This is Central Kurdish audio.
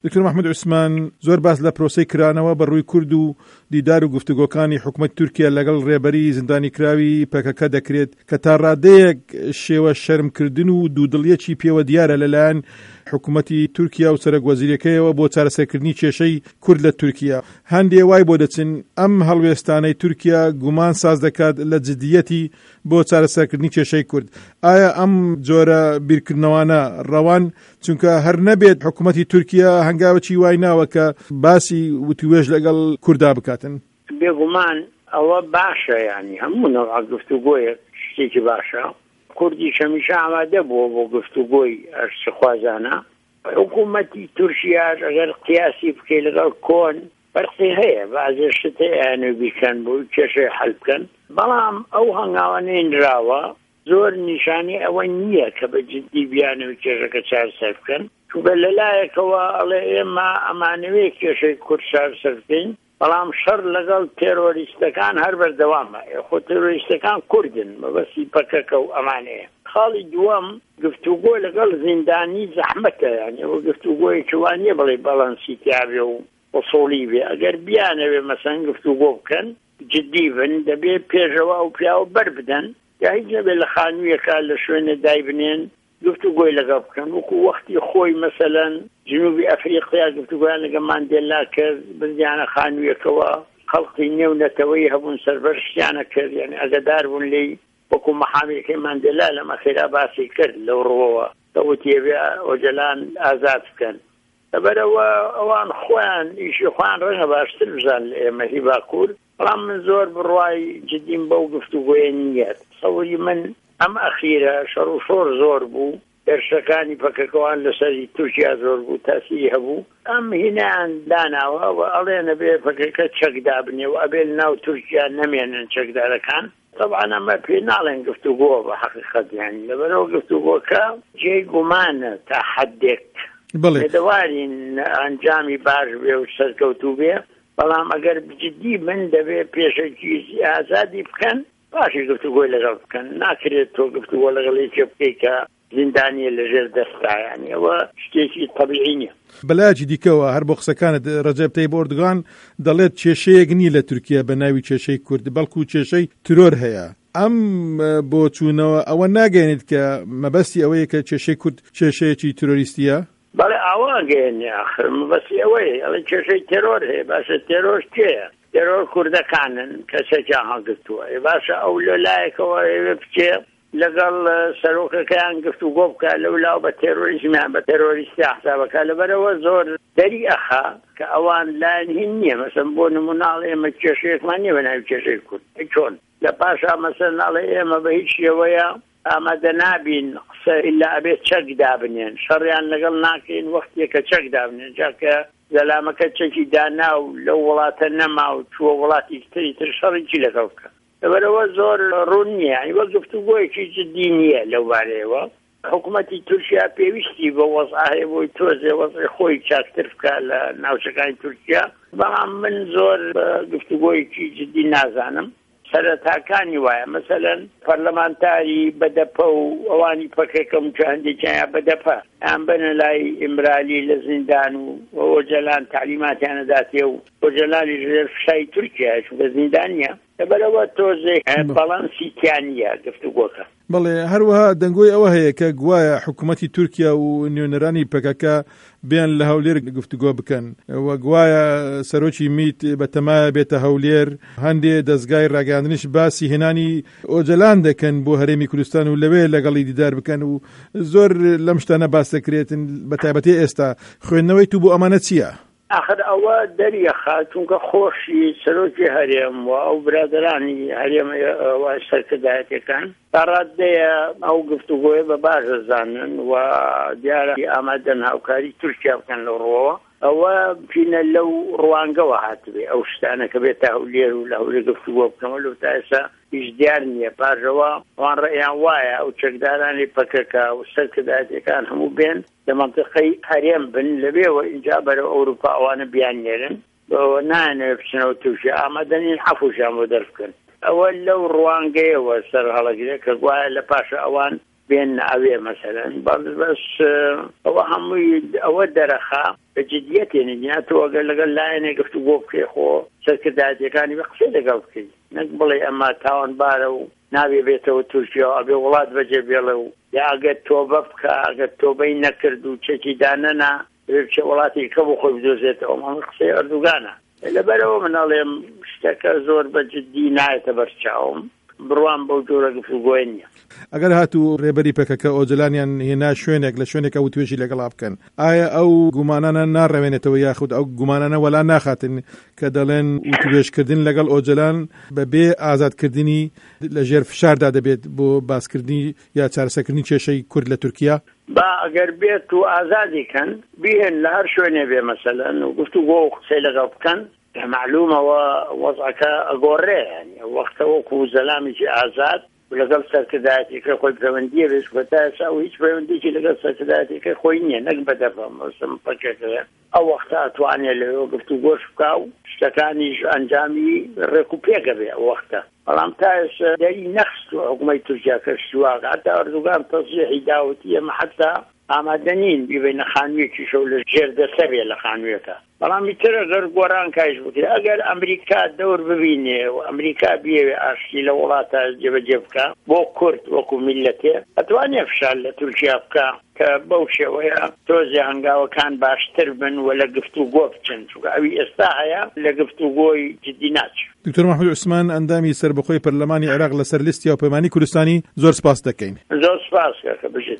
دکتۆر محمود عوسمان زۆر باس لە پرۆسەی کرانەوە بەڕووی کورد و دیدار و گفتوگۆکانی حکومەت تورکیا لەگەڵ ڕێبەری زیندانی کراوی پەکەکە دەکرێت کە تا ڕادەیەک شێوە شەرمکردن و دوودڵیەکی پێوە دیارە لەلایەن حکومەتی تورکیا و سەرۆک وەزیرەکەیەوە بۆ چارەسەرکردنی کێشەی کورد لە تورکیا. هەندێ وای بۆ دەچن ئەم هەڵوێستانەی تورکیا گومان ساز دەکات لە جدیەتی بۆ چارەسەرکردنی کێشەی کورد. ئایا ئەم جۆرە بیرکردنەوانە ڕەوان چونکە هەر نەبێت حکومەتی تورکیا هەنگاوەکی وای ناوە کە باسی وتوێژ لەگەڵ کووردا بکاتن؟ بێگومان ئەوە باشە، ینی هەموو نەوع گفتوگۆیەک شتێکی باشە. کوردی هەمیشە ئامادە بووە بۆ گفتوگۆی ئەرچخوازانە. حکوومەتی تورکیاش ئەگەر قیاسی بکەی لەگەڵ کۆن بەرقی هەیە، بەعزێ شت هەیە بیکەن بۆ کێشەی حەل بکەن، بەڵام ئەو هەنگاوانە نراوە زۆر نیشانی ئەوە نییە کە بە جددی بیانەوە کێشەکە چارەسەر بکەن، چونکە لەلایەکەوە ئەڵێ ئێمە ئەمانەوێ کێشەی کورد چارەسەر بکەین، بەڵام شەڕ لەگەڵ تێرۆریستەکان هەر بەردەوامە. خۆ تێرۆریستەکان کوردن، مەبەستی پەکەکە و ئەمانەیە. خاڵی دووەم گفتوگۆ لەگەڵ زیندانی زەحمەتە، یعنی ئەوە گفتوگۆیەکی وانە بڵێ بەڵەنسی تیاابێ و وەسۆڵی بێ. ئەگەر بیانەوێ مەسەن گفتوگۆ بکەن جددی بن، دەبێت پێشەوە و پیاوە بەر بدەن، یا هیچ نەبێت لە خانوویەکە لە شوێنە دای بنێن گفتوگۆی لەگەڵ بکەن. وەکو وەختی خۆی مەسەلەن جنوبی ئەفریقیا گفتوگۆیان لەگەڵ ماندێلا کرد، بردیانە خانوویەکەوە، خەڵقی نێونەتەوەی هەبوون سەربەرشتیانە کرد، یعنی ئەگەدار بوون لێی، وەکو مەحامێکی ماندێلا لەمە خێرا باسی کرد لەو ڕۆوە کەوتێبێ ئۆجەلان ئازاد بکەن. لەبەرەوە ئەوان خۆیان ئیشی خۆیان ڕەنگە باشتر بزان لە ئێمە هی باکوور، بەڵام من زۆر بڕوای جدیم بەو گفتوگۆیە نییە. سەوری من ئەم ئەخیرە شەڕ و شۆڕ زۆر بوو، دەرشەکانی پەکەکەوان لەسەری تورکیا زۆر بوو، تاسیری هەبوو. ئەم هینیان داناوە و ئەڵێنە بێ پەکەکە چەکدا بنێ و ئەبێ ناو تورکیا نەمێنن چەکدارەکان. طبعا ئەمە پێ ناڵێن گفتوگۆ بە حەقیقەت، یانی لەبەرەوە گفتوگۆکە جێی گومانە تا حەدێک دەوارین ئەنجامی باش بێ و سەرکەوتوو بێ، بەڵام ئەگەر بجددی من دەبێت پێشەکی ئازادی بکەن باشی گفتوگۆی لەگەڵ بکەن. ناکرێت تۆ گفتوگۆ لەگەڵی بکەی کە زیندانیە لەژێر دەستایانی، ئەوە شتێکی طبیعی نییە. بەلایەکی دیکەوە هەر بۆ قسەکانت ڕەجەب تەیب ئۆردوغان دەڵێت کێشەیەک نیە لە تورکیا بە ناوی کێشەی کورد، بەڵکو کێشەی ترۆر هەیە. ئەم بۆ چوونەوە ئەوە ناگەێنێت کە مەبەستی ئەوەیە کە کێشەی کورد کێشەیەکی ترۆریستیە؟ بەڵێ ئاواگەێنێ ئاخر مەبەستی ئەوەیە، ئەڵێ کێشەی تێرۆر هەیە. باشە تێرۆر کێیە؟ تێرۆر کوردەکانن کەسێکیان هەڵگرتووە. باشە ئەو لەلایەکەوە بچێ لەگەڵ سەرۆکەکەیان گفتوگۆ بکە لەولاو بە تێرۆریزمیان بە تێرۆریستی حسابەکە. لەبەرەوە زۆر دەری ئەخا کە ئەوان لایەن هین نییە. مەسەن بۆ نموناڵ ئێمە کێشەیەکمان نییە بە ناوی کێشەی کورد. چۆن لە پاشا مەسەن ناڵێ ئێمە بە هیچ شێوەیە ئامادە نابین قسە ئیلا ئەبێت چەک دابنێن، شەڕیان لەگەڵ ناکەین وەختێکە چەک دابنێن، جاکە زەلامەکە چەکی دانا و لەو وڵاتە نەما و چووە وڵاتی تر شەڕێکی لەگەڵ بکە. لەبەرەوە زۆر ڕوون نییە، یعنی وە گفتوگۆیەکی جددی نییە لەو بارەیەوە. حکوومەتی تورکیا پێویستی بە وەزع هەیە بۆی تۆزێ وەزعی خۆی چاکتر بکە لە ناوچەکانی تورکیا، بەڵام من زۆر گفتوگۆیەکی جددی نازانم. سەرەتاکانی وایە مەسەلەن پەرلەمانتاری بەدەپە و ئەوانی پەکەکەم چ هەندێکیان بەدەپە ئەم بنە لای ئیمرالی لە زیندان و ئۆجەلان تعلیماتیانەداتێ و ئۆجەلانی ژێر فشای تورکیا بە زیندانیە. لەبەرەوە تۆزێک بەڵەنسی تیانیە گفتوگۆکە. بەڵێ هەروەها دەنگۆی ئەوە هەیە کە گوایە حکوومەتی تورکیا و نوێنەرانی پەکەکە بیان لە هەولێر گفتوگۆ بکەن، وە گوایە سەرۆکی میت بەتەمایە بێتە هەولێر. هەندێ دەستگای ڕاگەاندنیش باسی هێنانی ئۆجەلان دەکەن بۆ هەرێمی کوردستان و لەوێ لەگەڵی دیدار بکەن و زۆر لەم شتانە باس دەکرێتن. بەتایبەتی ئێستا خوێندنەوەی تو بۆ ئەمانە چییە؟ آخر ئەوە دەریەخا چونکە خۆشی سەرۆکی هەرێم و ئەو برادرانی هەرێم سەرکردایەتەکان تا ڕادەیە ئەو گفتوگۆیە بە باش دەزانن و دیارە ئامادەن هاوکاری تورکیا بکەن لەو ڕۆوە. ئەوە بچینە لەو ڕوانگەوە هاتبێ ئەو شتانە کە بێتە هەولێر و لە هەولێر گفتوگۆ بکەمە لەو تا ئێستا هیچ دیار نییە. پاشەوە ئەوان ڕێیان وایە ئەو چەکدارانی پەکەکە و سەرکردایەتەکان هەموو بێن لە مەنتیقەی هەرێم بن، لەبێەوە ئینجا بەرەو ئەوروپا ئەوانە بیانێرن، بەوە نایەنەوێ بچنەوە تووشی ئامادەنین حەفوشیان بۆ دەربکەن. ئەوە لەو ڕوانگەیەوە سەر هەڵەگرێت کە گوایە لە پاشە ئەوان بين أبي مثلا بس هو همي أو درخا بجديته نجاته وقال لا أنا قفت جوب كي خو سكتاتي كان بقصيد قفكي نقبلي أما تاون بارو نابي بيته تركيا أبي ولاد بجيب يلو يا قد توبك قد توبين نكردو تشي داننا بيبشي ولاتي كبو خبزوزته وما نقصي أردوغانا إلا بلو من الله اشتكى زور بجدي نايت برشاهم بروان بوجورة قفلقوينيا ئەگەر هاتوو ڕێبەری پێکەکە ئۆجلانیان هێنا شوێنێک لە شوێنێک ئەو توێژی لەگەڵا بکەن ئایا ئەو گومانانە ناڕەوێنێتەوە یاخود ئەو گومانانە وەلا ناخاتن کە دەڵێن وتوێژکردن لەگەڵ ئۆجلان بەبێ ئازادکردنی لەژێر فشاردا دەبێت بۆ باسکردنی یا چارەسەرکردنی کێشەی کورد لە تورکیا با ئەگەر بێت و ئازادی کەن بیهێن لە هەر شوێنێ بێ مەسەلەن و گفتوگۆ و قسەی لەگەڵ بکەن معلومة ووضعك أقوريه يعني وقت وكو زلامي آزاد ولقل سركداتي كخوي بفمندية بسكتاسا وهيش بفمندية لقل سركداتي كخوينية نقبة فهم وسمبكة أو وقت أتواني اللي وقفتو قوش بكاو اشتكاني أنجامي ريكوبيقى بيه وقتها فلام تايس داري نخص حكومة تركيا كالسواق حتى أردوغان تصريحي داوتية ما حتى ئامادەنین ببینە خانوویەکی شەو لە ژێردەسەر بێ لە خانوویەکە بەڵامی ترە گەر گۆران کاش بکرێت ئەگەر ئەمریکا دەور ببینێ و ئەمریکا بێوێ ئاشتی لە وڵاتە جێبەجێ بکە بۆ کورد وەکو میلەتێ ئەتوانێ فشار لە تورکیا بکە کە بەو شێوەیە تۆزێ هەنگاوەکان باشتر بن و لە گفتوگۆ بچن چونکە ئەوی ئێستا هەیە لە گفتوگۆی جدی ناچێت. دکتۆر محمود عوسمان ئەندامی سەربەخۆی پەرلەمانی عێراق لەسەر لیستی هاوپەیمانی کوردستانی زۆر سپاس دەکەین. زۆر سپاس کاکە بژێت.